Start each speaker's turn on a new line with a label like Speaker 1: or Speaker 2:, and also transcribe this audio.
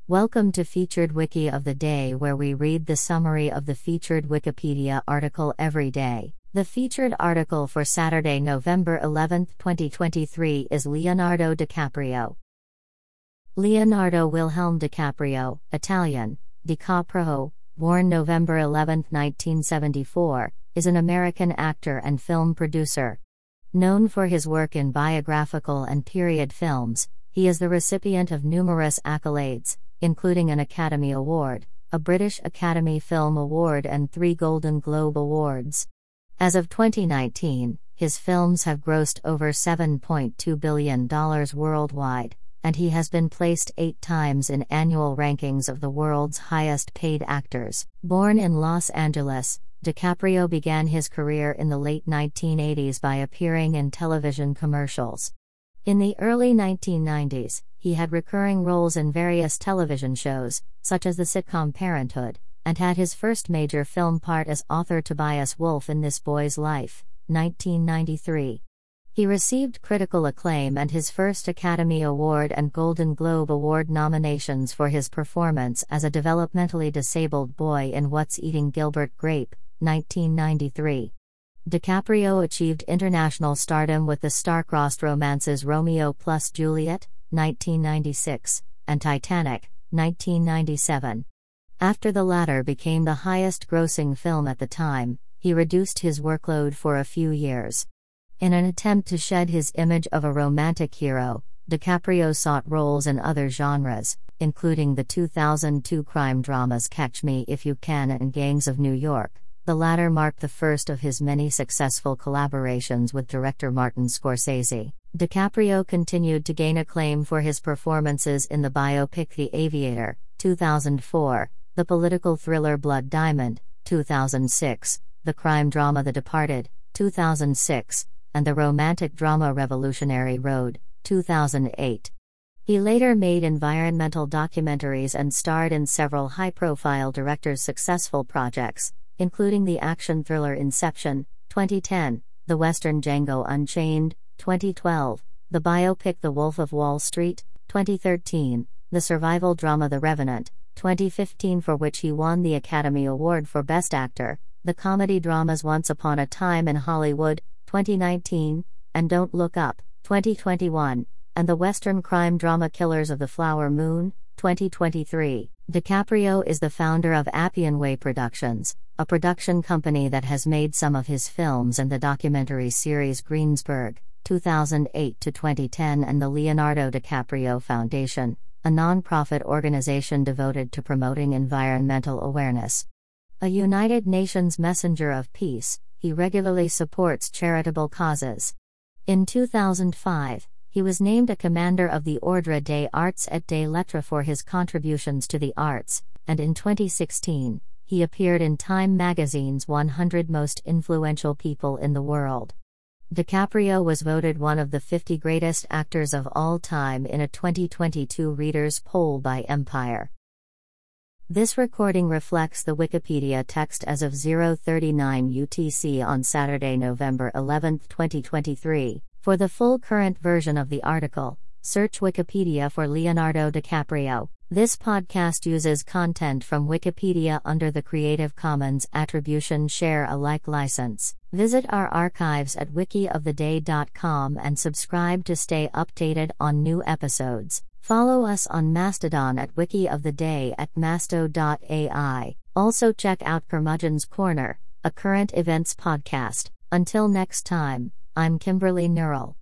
Speaker 1: Welcome to Featured Wiki of the Day, where we read the summary of the featured Wikipedia article every day. The featured article for Saturday, November 11, 2023 is Leonardo DiCaprio. Leonardo Wilhelm DiCaprio, Italian, DiCaprio, born November 11, 1974, is an American actor and film producer. Known for his work in biographical and period films, he is the recipient of numerous accolades, including an Academy Award, a British Academy Film Award, and 3 Golden Globe Awards. As of 2019, his films have grossed over $7.2 billion worldwide, and he has been placed 8 times in annual rankings of the world's highest-paid actors. Born in Los Angeles, DiCaprio began his career in the late 1980s by appearing in television commercials. In the early 1990s, he had recurring roles in various television shows, such as the sitcom Parenthood, and had his first major film part as Arthur Tobias Wolff in This Boy's Life, 1993. He received critical acclaim and his first Academy Award and Golden Globe Award nominations for his performance as a developmentally disabled boy in What's Eating Gilbert Grape, 1993. DiCaprio achieved international stardom with the star-crossed romances Romeo plus Juliet, 1996, and Titanic, 1997. After the latter became the highest-grossing film at the time, he reduced his workload for a few years. In an attempt to shed his image of a romantic hero, DiCaprio sought roles in other genres, including the 2002 crime dramas Catch Me If You Can and Gangs of New York. The latter marked the first of his many successful collaborations with director Martin Scorsese. DiCaprio continued to gain acclaim for his performances in the biopic The Aviator, 2004, the political thriller Blood Diamond, 2006, the crime drama The Departed, 2006, and the romantic drama Revolutionary Road, 2008. He later made environmental documentaries and starred in several high-profile directors' successful projects, including the action thriller Inception, 2010, the western Django Unchained, 2012, the biopic The Wolf of Wall Street, 2013, the survival drama The Revenant, 2015, for which he won the Academy Award for Best Actor, the comedy dramas Once Upon a Time in Hollywood, 2019, and Don't Look Up, 2021, and the western crime drama Killers of the Flower Moon, 2023. DiCaprio is the founder of Appian Way Productions, a production company that has made some of his films and the documentary series Greensburg, 2008 to 2010, and the Leonardo DiCaprio Foundation, a non-profit organization devoted to promoting environmental awareness. A United Nations Messenger of Peace, he regularly supports charitable causes. In 2005, he was named a Commander of the Ordre des Arts et des Lettres for his contributions to the arts, and in 2016, he appeared in Time magazine's 100 Most Influential People in the World. DiCaprio was voted one of the 50 greatest actors of all time in a 2022 readers' poll by Empire. This recording reflects the Wikipedia text as of 0:39 UTC on Saturday, November 11, 2023. For the full current version of the article, search Wikipedia for Leonardo DiCaprio. This podcast uses content from Wikipedia under the Creative Commons Attribution Share Alike license. Visit our archives at wikioftheday.com and subscribe to stay updated on new episodes. Follow us on Mastodon at wikioftheday at masto.ai. Also check out Curmudgeon's Corner, a current events podcast. Until next time, I'm Kimberly Neural.